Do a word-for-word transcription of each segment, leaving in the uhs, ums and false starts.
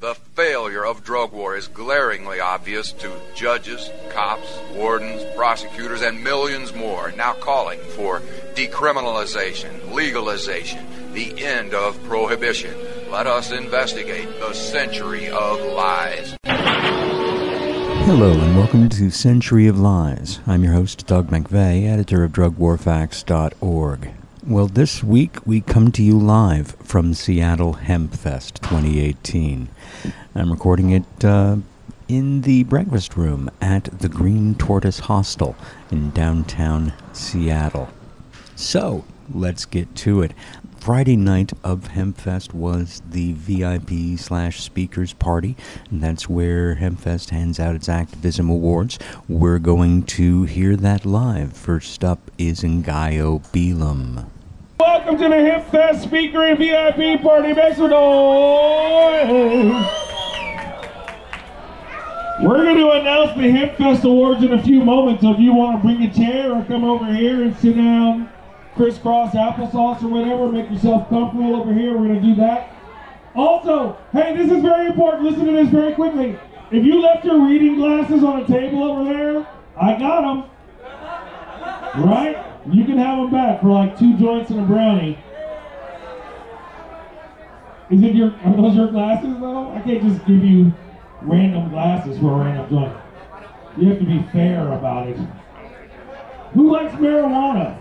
The failure of drug war is glaringly obvious to judges, cops, wardens, prosecutors, and millions more now calling for decriminalization, legalization, the end of prohibition. Let us investigate the century of lies. Hello and welcome to Century of Lies. I'm your host, Doug McVeigh, editor of drug war facts dot org. Well, this week we come to you live from Seattle HempFest twenty eighteen. I'm recording it uh, in the breakfast room at the Green Tortoise Hostel in downtown Seattle. So, let's get to it. Friday night of HempFest was the V I P slash speakers party, and that's where HempFest hands out its activism awards. We're going to hear that live. First up is Ngaio Bealum. Welcome to the HempFest speaker and V I P party. Make some noise. We're going to announce the HempFest awards in a few moments. So if you want to bring a chair or come over here and sit down, crisscross applesauce or whatever, make yourself comfortable over here. We're going to do that. Also, hey, this is very important. Listen to this very quickly. If you left your reading glasses on a table over there, I got them. Right? You can have them back for like two joints and a brownie. Is it your, are those your glasses though? I can't just give you random glasses for a random joint. You have to be fair about it. Who likes marijuana?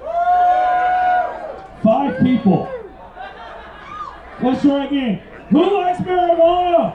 Five people. Let's try again. Who likes marijuana?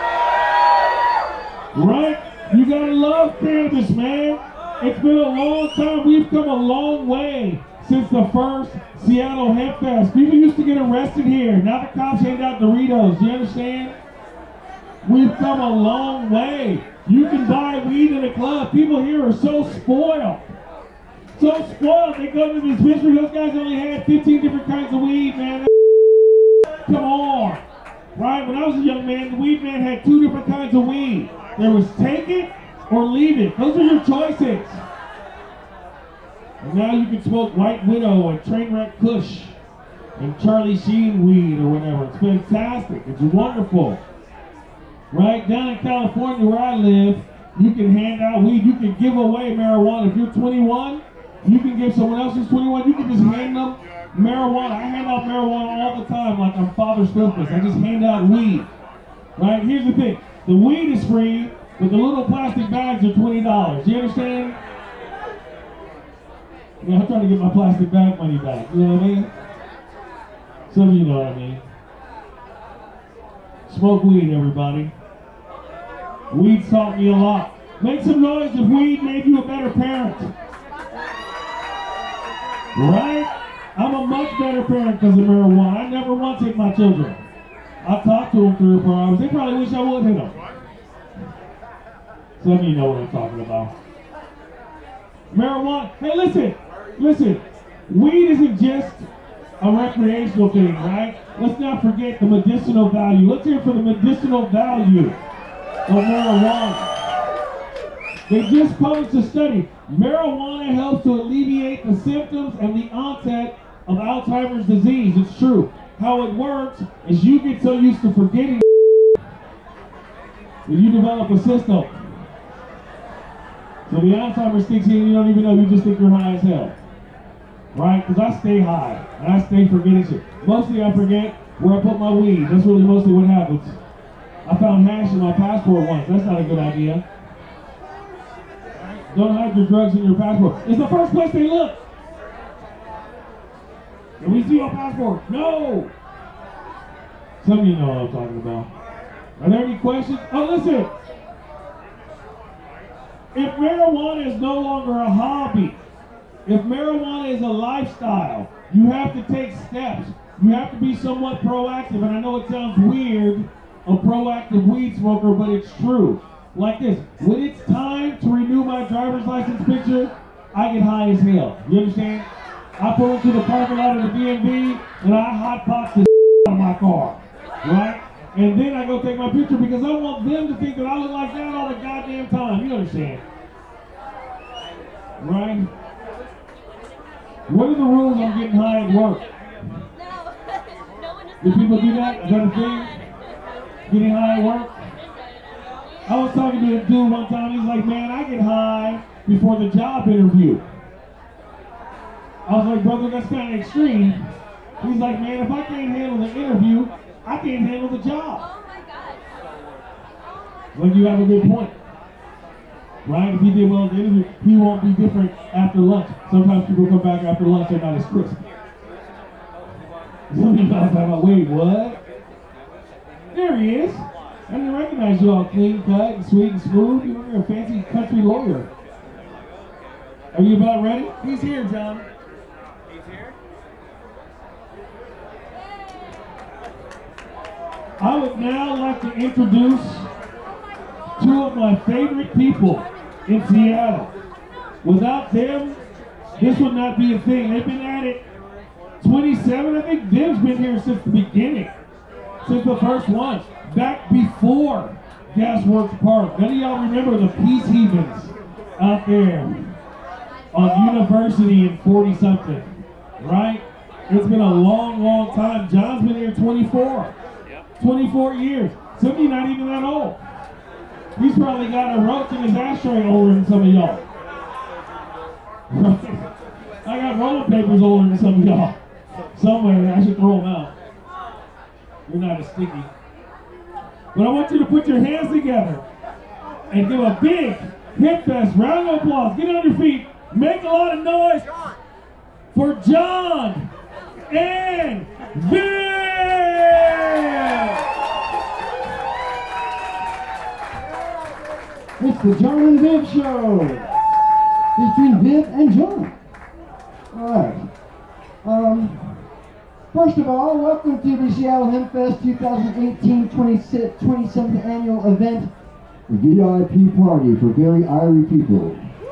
Right? You gotta love cannabis, man. It's been a long time. We've come a long way since the first Seattle HempFest. People used to get arrested here. Now the cops hand out Doritos. Do you understand? We've come a long way. You can buy weed in a club. People here are so spoiled. So spoiled, they go to the dispensary. Those guys only had fifteen different kinds of weed, man. Come on. Right? When I was a young man, the weed man had two different kinds of weed. There was take it or leave it. Those are your choices. And now you can smoke White Widow and Trainwreck Kush and Charlie Sheen weed or whatever. It's fantastic. It's wonderful. Right? Down in California where I live, you can hand out weed. You can give away marijuana. If you're twenty-one, you can give someone else who's twenty-one, you can just hand them marijuana. I hand out marijuana all the time like I'm Father's Christmas. I just hand out weed. Right? Here's the thing. The weed is free, but the little plastic bags are twenty dollars. Do you understand? Yeah, I'm trying to get my plastic bag money back. You know what I mean? Some of you know what I mean. Smoke weed, everybody. Weed taught me a lot. Make some noise if weed made you a better parent. Right? I'm a much better parent because of marijuana. I never once hit my children. I talked to them three or four hours. They probably wish I would hit them. Some of you know what I'm talking about. Marijuana. Hey, listen. Listen. Weed isn't just a recreational thing, right? Let's not forget the medicinal value. Let's hear for the medicinal value of marijuana. They just published a study. Marijuana helps to alleviate the symptoms and the onset of Alzheimer's disease. It's true. How it works is you get so used to forgetting that you develop a system. So the Alzheimer's kicks in and you don't even know, you just think you're high as hell. Right? Because I stay high and I stay forgetting shit. Mostly I forget where I put my weed. That's really mostly what happens. I found hash in my passport once. That's not a good idea. Don't hide your drugs in your passport. It's the first place they look. Can we see your passport? No! Some of you know what I'm talking about. Are there any questions? Oh, listen. If marijuana is no longer a hobby, if marijuana is a lifestyle, you have to take steps. You have to be somewhat proactive. And I know it sounds weird, a proactive weed smoker, but it's true. Like this, when it's time to renew my driver's license picture, I get high as hell. You understand? I pull into the parking lot of the D M V and I hot pot the out of my car, right? And then I go take my picture because I want them to think that I look like that all the goddamn time. You understand? Right? What are the rules on getting high at work? No. No one is Do people do that? Is that a thing? Getting high at work? I was talking to a dude one time, he's like, man, I get high before the job interview. I was like, brother, that's kind of extreme. He's like, man, if I can't handle the interview, I can't handle the job. Oh my God. Well, you have a good point. Right? If he did well at the interview, he won't be different after lunch. Sometimes people come back after lunch, they're not as crisp. Some people are like, wait, what? There he is. I didn't recognize you all clean cut and sweet and smooth. You're a fancy country lawyer. Are you about ready? He's here, John. He's here? I would now like to introduce two of my favorite people in Seattle. Without them, this would not be a thing. They've been at it twenty-seven. I think Viv's been here since the beginning, since the first one, back before Gasworks Park. None of y'all remember the Peace Heathens out there on University in forty something, right? It's been a long, long time. John's been here twenty-four. twenty-four years. Some of you not even that old. He's probably got a roach in his ashtray older than some of y'all. I got rolling papers older than some of y'all. Somewhere, I should throw them out. You're not as sticky. But I want you to put your hands together and give a big hip fest round of applause. Get on your feet. Make a lot of noise for John and Viv! It's the John and Viv Show, featuring Viv and John. All right. Um, first of all, welcome to the Seattle HempFest twenty eighteen twenty-seventh annual event, V I P party for very irie people.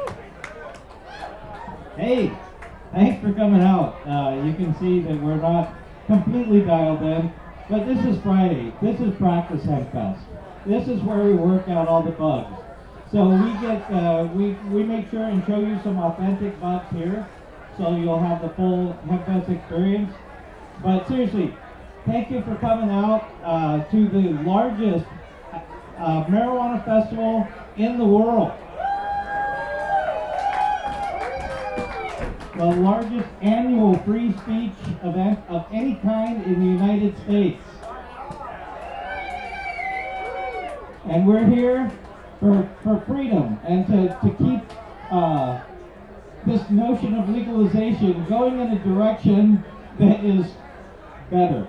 Hey, thanks for coming out. Uh, you can see that we're not completely dialed in, but this is Friday. This is Practice HempFest. This is where we work out all the bugs. So we get, uh, we, we make sure and show you some authentic bugs here, so you'll have the full HempFest experience. But seriously, thank you for coming out uh, to the largest uh, marijuana festival in the world. The largest annual free speech event of any kind in the United States. And we're here for, for freedom and to, to keep uh, this notion of legalization going in a direction that is better.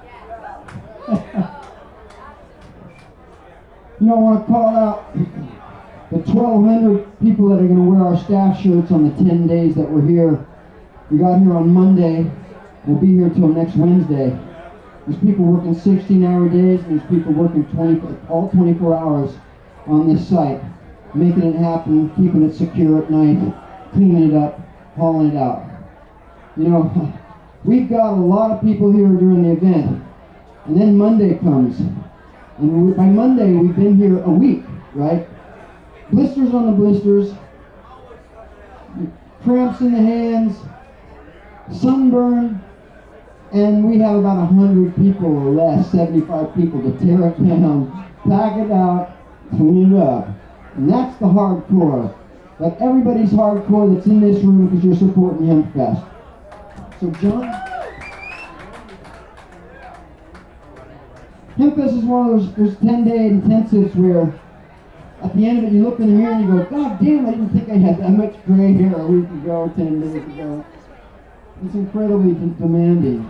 You know, I want to call out the twelve hundred people that are going to wear our staff shirts on the ten days that we're here. We got here on Monday. We'll be here till next Wednesday. There's people working sixteen hour days, and there's people working twenty, all twenty-four hours on this site, making it happen, keeping it secure at night, cleaning it up, hauling it out. You know, we've got a lot of people here during the event, and then Monday comes. And we, by Monday, we've been here a week, right? Blisters on the blisters, cramps in the hands, sunburn, and we have about one hundred people or less, seventy-five people to tear it down, pack it out, clean it up. And that's the hardcore. But everybody's hardcore that's in this room because you're supporting HempFest. So John? HempFest is one of those, those ten day intensives where at the end of it you look in the mirror and you go, God damn, I didn't think I had that much gray hair a week ago, ten days ago. It's incredibly de- demanding.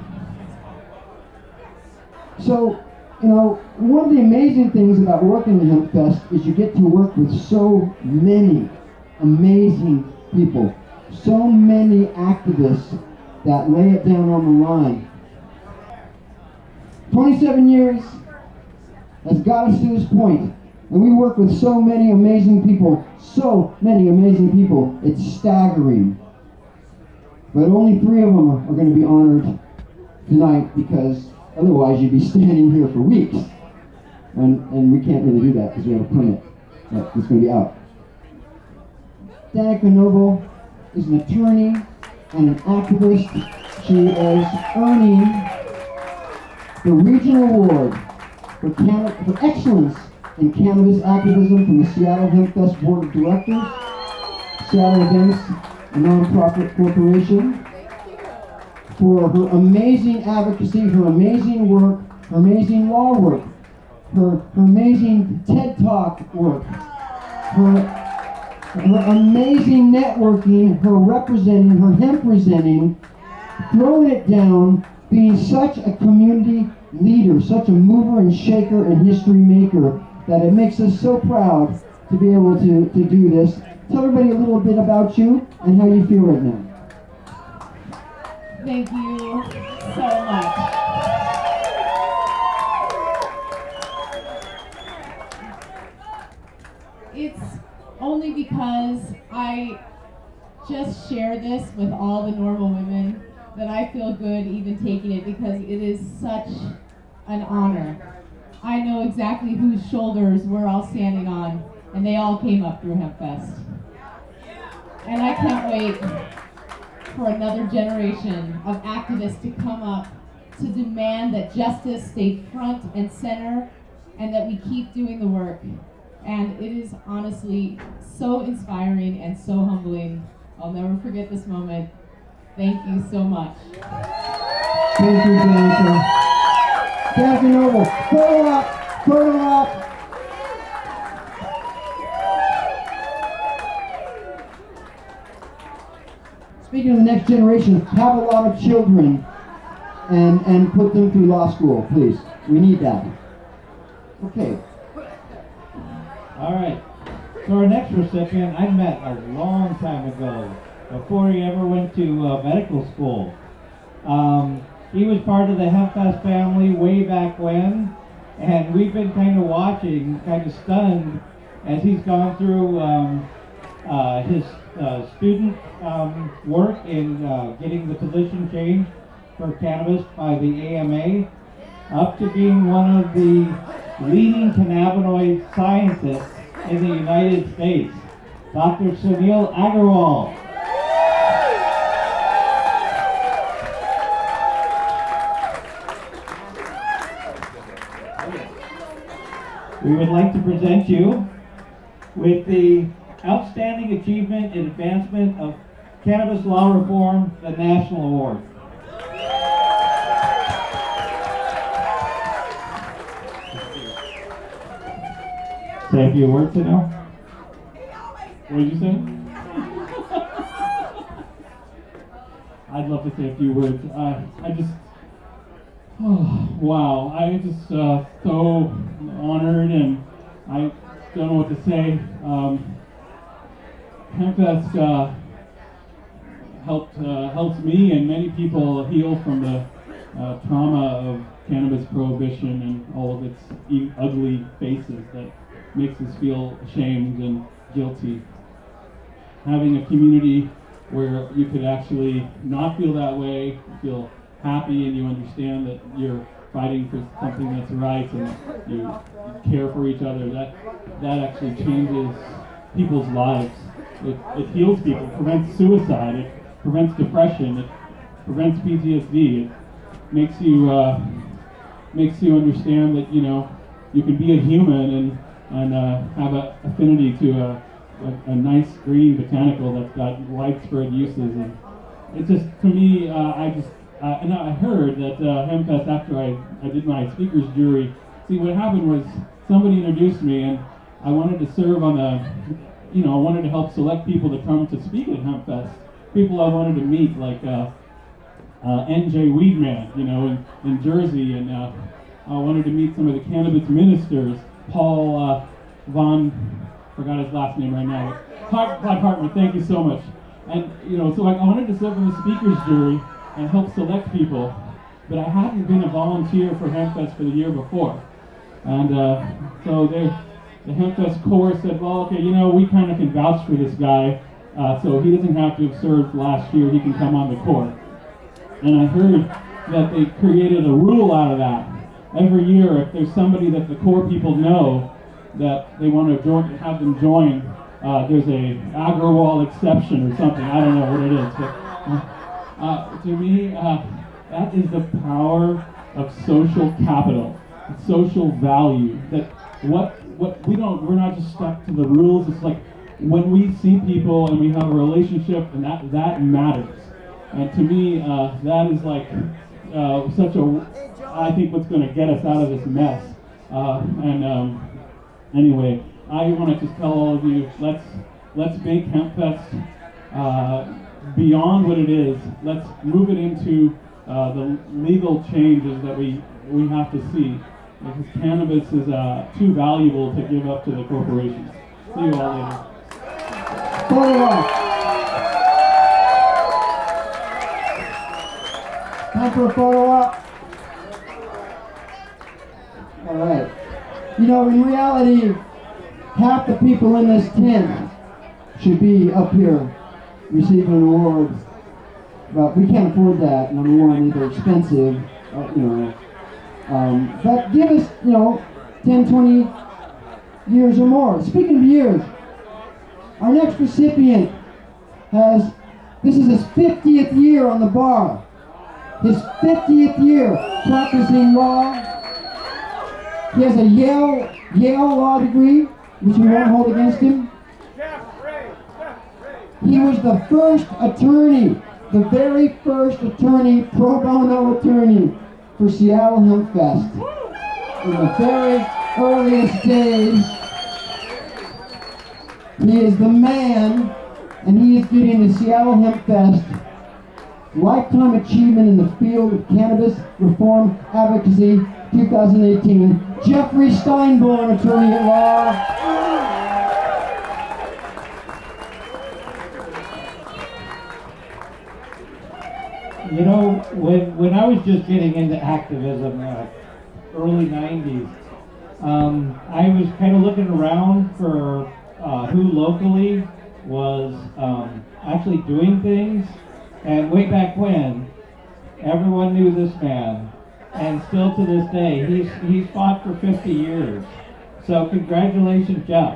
So, you know, one of the amazing things about working at HempFest is you get to work with so many amazing people, so many activists that lay it down on the line. twenty-seven years has got us to this point, and we work with so many amazing people, so many amazing people, it's staggering. But only three of them are, are going to be honored tonight, because otherwise you'd be standing here for weeks. And, and we can't really do that because we have a permit that is going to be out. Danica Noble is an attorney and an activist. She is earning the Regional Award for, can- for excellence in cannabis activism from the Seattle Hemp Fest Board of Directors, Seattle Events, a nonprofit corporation, for her amazing advocacy, her amazing work, her amazing law work, her, her amazing TED Talk work, her, her amazing networking, her representing, her hemp presenting, throwing it down, being such a community leader, such a mover and shaker and history maker, that it makes us so proud to be able to, to do this. Tell everybody a little bit about you and how you feel right now. Thank you so much. It's only because I just share this with all the normal women that I feel good even taking it, because it is such an honor. I know exactly whose shoulders we're all standing on, and they all came up through HempFest. And I can't wait for another generation of activists to come up to demand that justice stay front and center, and that we keep doing the work. And it is honestly so inspiring and so humbling. I'll never forget this moment. Thank you so much. Thank you, Bianca. Bianca Noble, photo up, photo up. Speaking of the next generation, have a lot of children and, and put them through law school, please. We need that. Okay. All right. So our next recipient, I met a long time ago, before he ever went to uh, medical school. Um, he was part of the HempFest family way back when, and we've been kind of watching, kind of stunned, as he's gone through um, uh, his uh, student um, work in uh, getting the position changed for cannabis by the A M A, up to being one of the leading cannabinoid scientists in the United States, Doctor Sunil Agarwal. We would like to present you with the Outstanding Achievement in Advancement of Cannabis Law Reform, the National Award. Say a few words, you know? What did you say? I'd love to say a few words. Uh, I just, oh, wow, I just uh, so honored, and I don't know what to say. Um, HempFest uh, helped uh, helps me and many people heal from the uh, trauma of cannabis prohibition and all of its e- ugly faces that makes us feel ashamed and guilty. Having a community where you could actually not feel that way, feel happy, and you understand that you're fighting for something that's right, and you care for each other, that that actually changes people's lives. It, it heals people, prevents suicide, it prevents depression, it prevents P T S D. It makes you uh, makes you understand that, you know, you can be a human and and uh, have an affinity to a, a, a nice green botanical that's got widespread uses. And it just, to me, uh, I just, uh, and I heard that uh, HempFest, after I, I did my speaker's jury, see, what happened was somebody introduced me, and I wanted to serve on the, you know, I wanted to help select people to come to speak at HempFest. People I wanted to meet, like uh, uh, N J Weedman, you know, in, in Jersey, and uh, I wanted to meet some of the cannabis ministers. Paul uh, Von, forgot his last name right now. Hart, Todd Hartman, thank you so much. And, you know, so I, I wanted to serve on the speaker's jury and help select people, but I hadn't been a volunteer for HempFest for the year before. And uh, so they, the HempFest core said, well, okay, you know, we kind of can vouch for this guy, uh, so he doesn't have to have served last year, he can come on the court. And I heard that they created a rule out of that. Every year, if there's somebody that the core people know that they want to join, have them join, uh, there's a Agarwal exception or something. I don't know what it is, but uh, to me, uh, that is the power of social capital. social value. That what what we don't we're not just stuck to the rules. It's like when we see people and we have a relationship, and that that matters. And to me, uh, that is like uh, such a I think what's going to get us out of this mess. Uh, and um, anyway, I want to just tell all of you, let's let's make HempFest uh, beyond what it is. Let's move it into uh, the legal changes that we we have to see, because cannabis is uh, too valuable to give up to the corporations. See you all later. Photo op. Time for a photo op. All right. You know, in reality, half the people in this tent should be up here receiving an award. But we can't afford that. Number one, they're expensive, uh, you know. Um, but give us, you know, ten, twenty years or more. Speaking of years, our next recipient has, this is his fiftieth year on the bar. His fiftieth year practicing law. He has a Yale, Yale law degree, which we won't hold against him. He was the first attorney, the very first attorney, pro bono attorney for Seattle HempFest. In the very earliest days, he is the man, and he is getting the Seattle HempFest Lifetime Achievement in the Field of Cannabis Reform Advocacy twenty eighteen. Jeffrey Steinborn, attorney at law. You know, when when I was just getting into activism, uh, early nineties, um, I was kind of looking around for uh, who locally was um, actually doing things. And way back when, everyone knew this man, and still to this day, he's he's fought for fifty years. So congratulations, Jeff.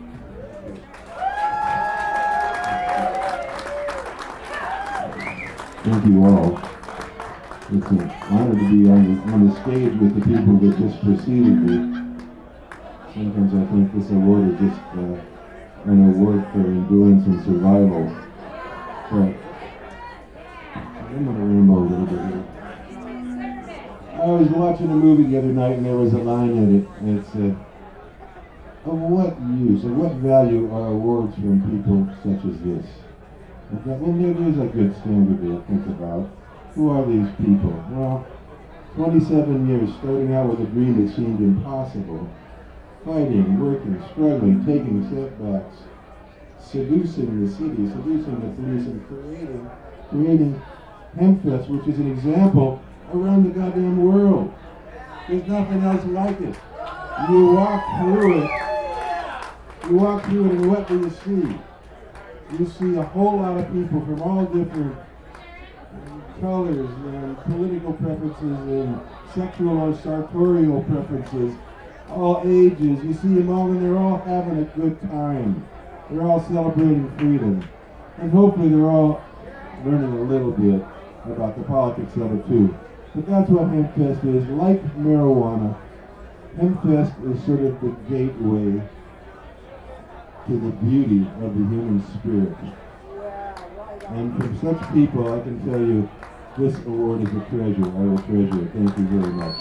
Thank you all. It's an honor to be on the, on the stage with the people that just preceded me. Sometimes I think this award is just uh, an award for endurance and survival. But I'm going to ramble a little bit here. I was watching a movie the other night, and there was a line in it, and it said, of what use, of what value are awards from people such as this? I thought, well, maybe there's a good standard to think about. Who are these people? Well, twenty-seven years starting out with a dream that seemed impossible. Fighting, working, struggling, taking setbacks, seducing the city, seducing the police, and creating, creating HempFest, which is an example around the goddamn world. There's nothing else like it. You walk through it, you walk through it, and what do you see? You see a whole lot of people from all different colors and political preferences and sexual or sartorial preferences, all ages. You see them all, and they're all having a good time. They're all celebrating freedom. And hopefully they're all learning a little bit about the politics of it too. But that's what HempFest is. Like marijuana, HempFest is sort of the gateway to the beauty of the human spirit. And from such people, I can tell you, this award is a treasure. I will treasure it. Thank you very much.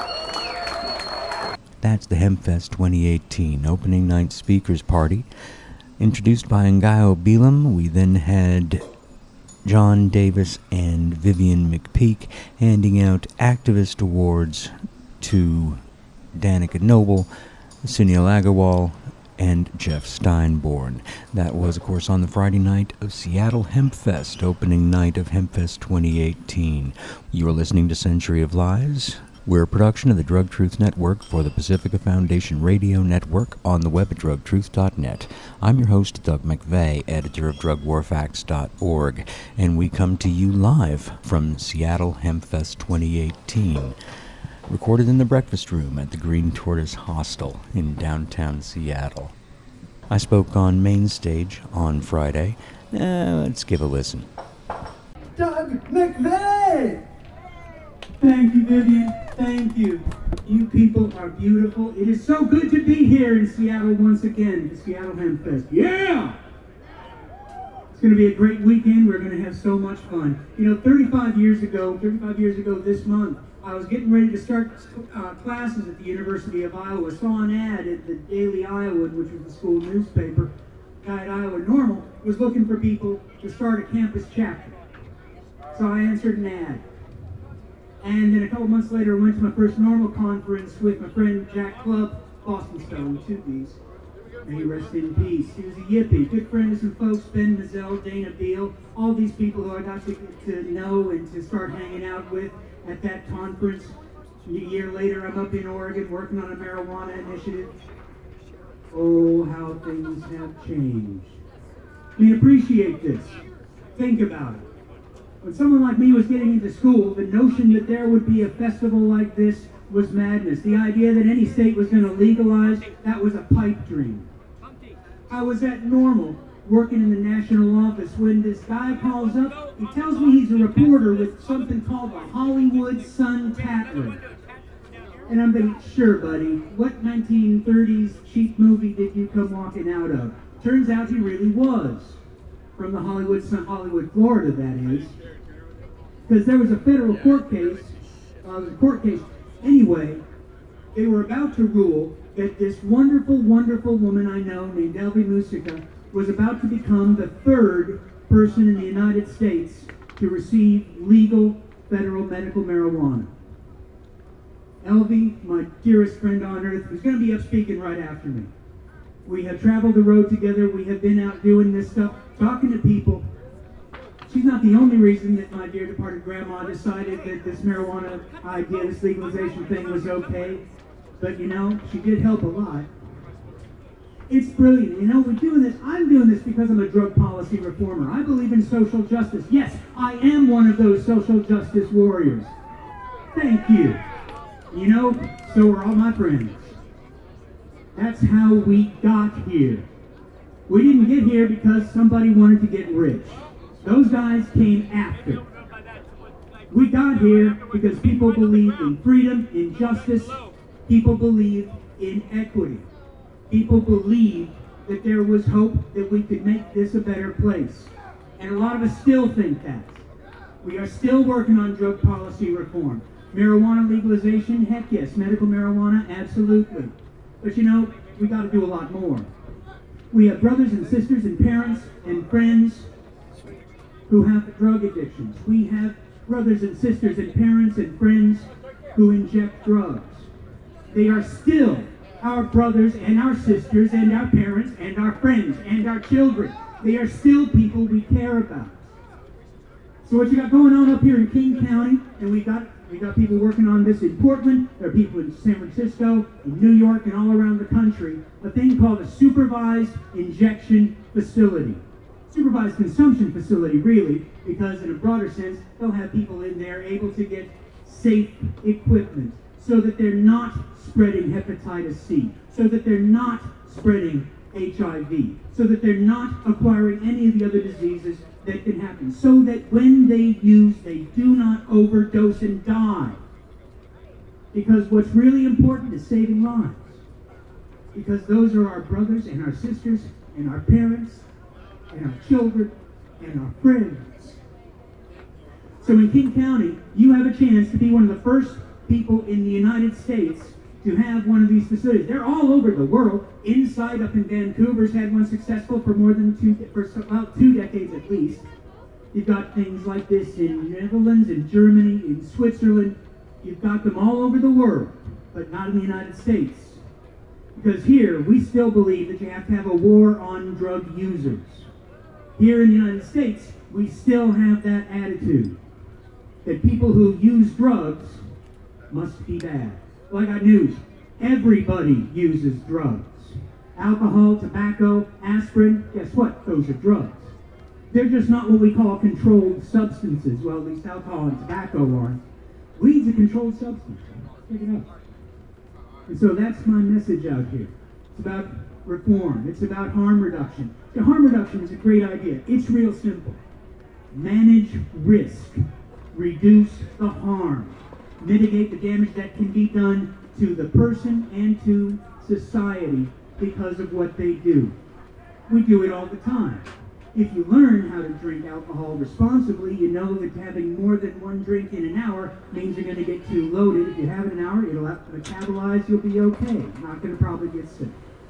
That's the HempFest twenty eighteen opening night speakers party. Introduced by Ngaio Belam, we then had John Davis and Vivian McPeak handing out activist awards to Danica Noble, Sunil Agarwal, and Jeff Steinborn. That was, of course, on the Friday night of Seattle HempFest, opening night of HempFest twenty eighteen. You are listening to Century of Lies. We're a production of the Drug Truth Network for the Pacifica Foundation Radio Network on the web at drug truth dot net. I'm your host, Doug McVeigh, editor of drug war facts dot org, and we come to you live from Seattle HempFest twenty eighteen. Recorded in the breakfast room at the Green Tortoise Hostel in downtown Seattle. I spoke on Main Stage on Friday. Uh, let's give a listen. Doug McVeigh! Thank you, Vivian. Thank you. You people are beautiful. It is so good to be here in Seattle once again, the Seattle Hempfest. Yeah! It's going to be a great weekend. We're going to have so much fun. You know, thirty-five years ago, thirty-five years ago this month, I was getting ready to start uh, classes at the University of Iowa. Saw an ad at the Daily Iowan, which was the school newspaper. Guy at Iowa Normal was looking for people to start a campus chapter. So I answered an ad. And then a couple months later, I went to my first Normal conference with my friend Jack Clubb, Boston Stone, two B's. May he rest in peace. He was a yippie, good friend of some folks, Ben Mazzell, Dana Beal, all these people who I got to, to know and to start hanging out with at that conference. A year later, I'm up in Oregon working on a marijuana initiative. Oh, how things have changed. I mean, appreciate this. Think about it. When someone like me was getting into school, the notion that there would be a festival like this was madness. The idea that any state was going to legalize, that was a pipe dream. I was at Normal, working in the national office, when this guy calls up. He tells me he's a reporter with something called the Hollywood Sun-Tatler. And I'm thinking, sure, buddy, what nineteen thirties cheap movie did you come walking out of? Turns out he really was. From the Hollywood Sun, Hollywood, Florida, that is. Because there was a federal court case, uh, it was a court case. Anyway, they were about to rule that this wonderful, wonderful woman I know named Elvie Musikka was about to become the third person in the United States to receive legal federal medical marijuana. Elvie, my dearest friend on earth, who's going to be up speaking right after me. We have traveled the road together. We have been out doing this stuff, talking to people. She's not the only reason that my dear departed grandma decided that this marijuana idea, this legalization thing was okay. But you know, she did help a lot. It's brilliant. You know, we're doing this. I'm doing this because I'm a drug policy reformer. I believe in social justice. Yes, I am one of those social justice warriors. Thank you. You know, so are all my friends. That's how we got here. We didn't get here because somebody wanted to get rich. Those guys came after. We got here because people believed in freedom, in justice. People believed in equity. People believed that there was hope that we could make this a better place. And a lot of us still think that. We are still working on drug policy reform. Marijuana legalization, heck yes. Medical marijuana, absolutely. But you know, we got to do a lot more. We have brothers and sisters and parents and friends who have drug addictions. We have brothers and sisters and parents and friends who inject drugs. They are still our brothers and our sisters and our parents and our friends and our children. They are still people we care about. So what you got going on up here in King County, and we got we got people working on this in Portland, there are people in San Francisco, in New York, and all around the country, a thing called a supervised injection facility. Supervised consumption facility, really, because in a broader sense, they'll have people in there able to get safe equipment so that they're not spreading hepatitis C, so that they're not spreading H I V, so that they're not acquiring any of the other diseases that can happen, so that when they use, they do not overdose and die. Because what's really important is saving lives. Because those are our brothers and our sisters and our parents and our children and our friends. So in King County, you have a chance to be one of the first people in the United States to have one of these facilities. They're all over the world. Inside up in Vancouver's had one successful for more than two, for about two decades at least. You've got things like this in Netherlands, in Germany, in Switzerland. You've got them all over the world, but not in the United States. Because here, we still believe that you have to have a war on drug users. Here in the United States, we still have that attitude that people who use drugs must be bad. Well, I got news. Everybody uses drugs. Alcohol, tobacco, aspirin, guess what? Those are drugs. They're just not what we call controlled substances. Well, at least alcohol and tobacco aren't. Weed's a controlled substance. Check it out. And so that's my message out here. It's about reform. It's about harm reduction. The harm reduction is a great idea. It's real simple. Manage risk. Reduce the harm. mitigate the damage that can be done to the person and to society because of what they do. We do it all the time. If you learn how to drink alcohol responsibly, you know that having more than one drink in an hour means you're going to get too loaded. If you have it an hour, it'll metabolize, you'll be okay. Not going to probably get sick.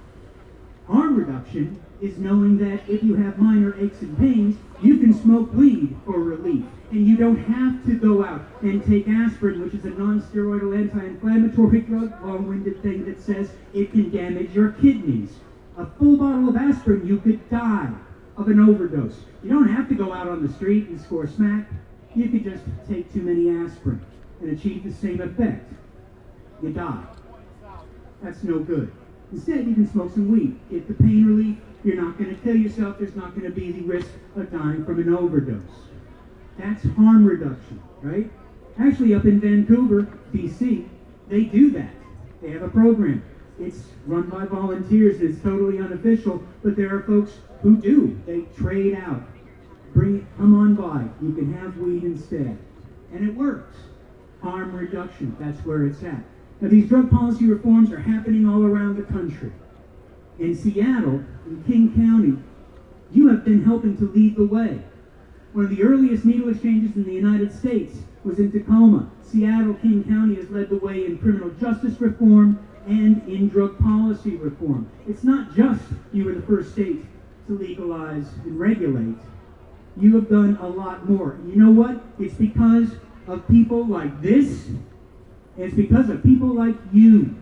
Harm reduction is knowing that if you have minor aches and pains, you can smoke weed for relief. And you don't have to go out and take aspirin, which is a non-steroidal anti-inflammatory drug, long-winded thing that says it can damage your kidneys. A full bottle of aspirin, you could die of an overdose. You don't have to go out on the street and score smack. You could just take too many aspirin and achieve the same effect. You die. That's no good. Instead, you can smoke some weed. Get the pain relief. You're not going to kill yourself. There's not going to be the risk of dying from an overdose. That's harm reduction, right? Actually, up in Vancouver, B C, they do that. They have a program. It's run by volunteers. It's totally unofficial, but there are folks who do. They trade out. Bring it, come on by. You can have weed instead. And it works. Harm reduction, that's where it's at. Now, these drug policy reforms are happening all around the country. In Seattle, in King County, you have been helping to lead the way. One of the earliest needle exchanges in the United States was in Tacoma. Seattle, King County has led the way in criminal justice reform and in drug policy reform. It's not just you were the first state to legalize and regulate. You have done a lot more. You know what? It's because of people like this. It's because of people like you.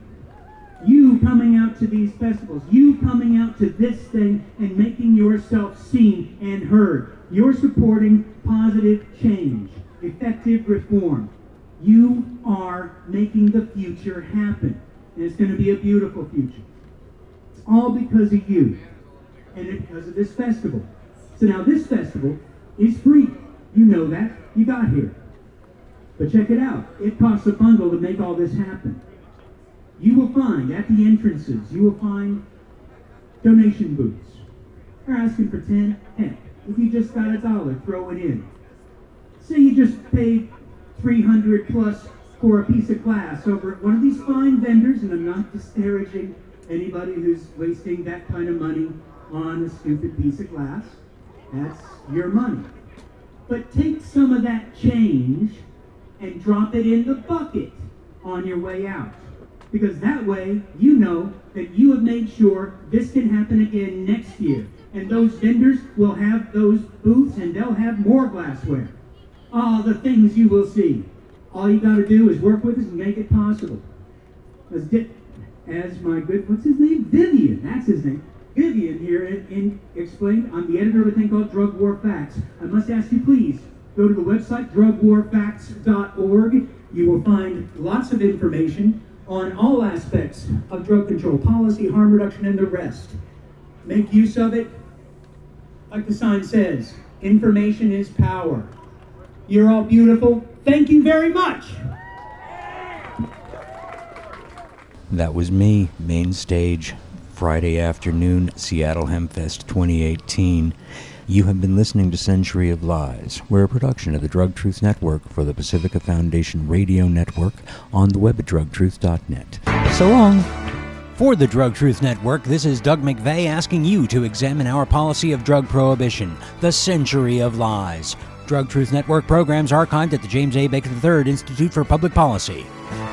You coming out to these festivals. You coming out to this thing and making yourself seen and heard. You're supporting positive change, effective reform. You are making the future happen. And it's going to be a beautiful future. It's all because of you. And it's because of this festival. So now this festival is free. You know that. You got here. But check it out. It costs a bundle to make all this happen. You will find at the entrances, you will find donation booths. They're asking for ten. Heck, if you just got a dollar, throw it in. Say you just paid three hundred plus for a piece of glass over at one of these fine vendors, and I'm not disparaging anybody who's wasting that kind of money on a stupid piece of glass. That's your money. But take some of that change and drop it in the bucket on your way out. Because that way, you know that you have made sure this can happen again next year. And those vendors will have those booths and they'll have more glassware. All the things you will see. All you got to do is work with us and make it possible. As, di- as my good, what's his name? Vivian, that's his name. Vivian here in, in explained, I'm the editor of a thing called Drug War Facts. I must ask you please, go to the website, drug war facts dot org. You will find lots of information on all aspects of drug control, policy, harm reduction, and the rest. Make use of it. Like the sign says, information is power. You're all beautiful. Thank you very much. That was me, main stage, Friday afternoon, Seattle Hempfest twenty eighteen. You have been listening to Century of Lies. We're a production of the Drug Truth Network for the Pacifica Foundation Radio Network on the web at drug truth dot net. So long. For the Drug Truth Network, this is Doug McVeigh asking you to examine our policy of drug prohibition, the Century of Lies. Drug Truth Network programs archived at the James A. Baker the third Institute for Public Policy.